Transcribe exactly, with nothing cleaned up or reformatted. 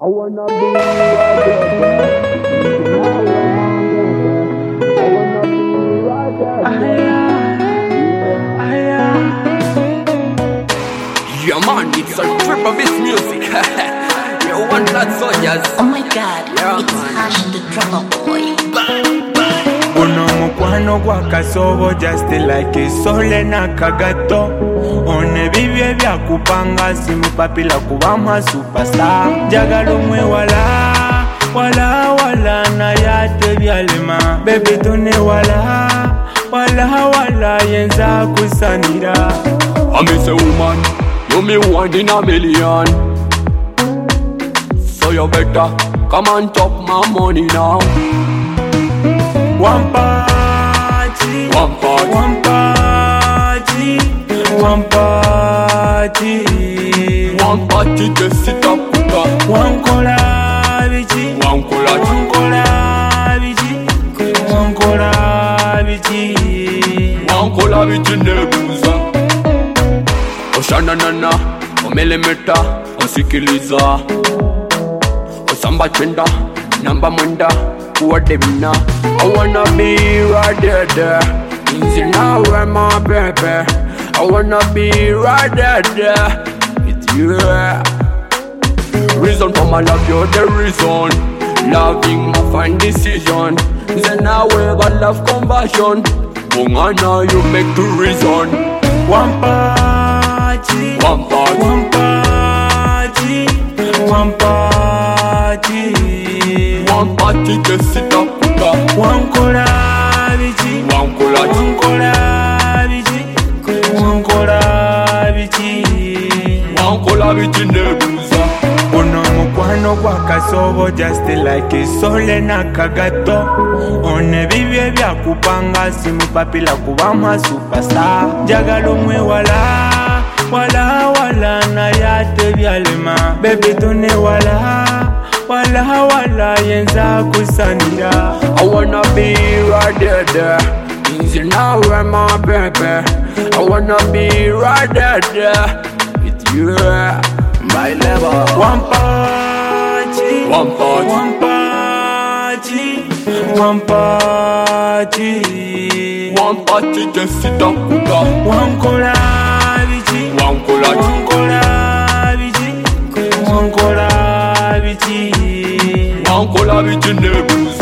I wanna be your baby. I wanna be your baby. Yeah man, it's a trip of this music. You want that soldiers? Oh my god, Yeah, it's man. Ash the drummer boy. Uno mukwano gwa kasobo just like isole na kagato. One bibye bya kupanga simu papila kubamwa superstar. Jagalo mwe wala wala wala na yate byalema. Baby tune wala wala wala yenza kusanira. I miss a woman, you me one in a million. So you better come and chop my money now. One party, One part, one party, one party, one party just sit up, put up. one kola bichi, One collage, one kola bichi, one kola bichi. one cola with your nebuza. Oshana nana, omelemeta, osikiliza. Osamba chenda, namba mwenda, kuwademina. I wanna be right there, there. Easy now, where my baby. I wanna be right there, there. With you. Reason for my love, you're the reason. Loving my fine decision. Then now we got love conversion. Bungana, you make the reason. One party, One part, one party, one party, one party, just sit up, put up. one kola bichi, One collage, one kola bichi, one kola bichi. one cola with your nebuza. Uno mukwano gwa kasobo just like isole na kagato. One bibye bya kupanga simu papila kubamwa superstar. Jagalo mwe wala wala wala na yate byalema. Baby tune wala wala wala yenza kusanira. I wanna be right there, there. Easy now, where my baby. I wanna be right there, there. With you. My level. One party, One part, one party, one party, one party, just sit up, put up. one kola bichi, One collage, one kola bichi, one kola bichi. one cola with your nebuza.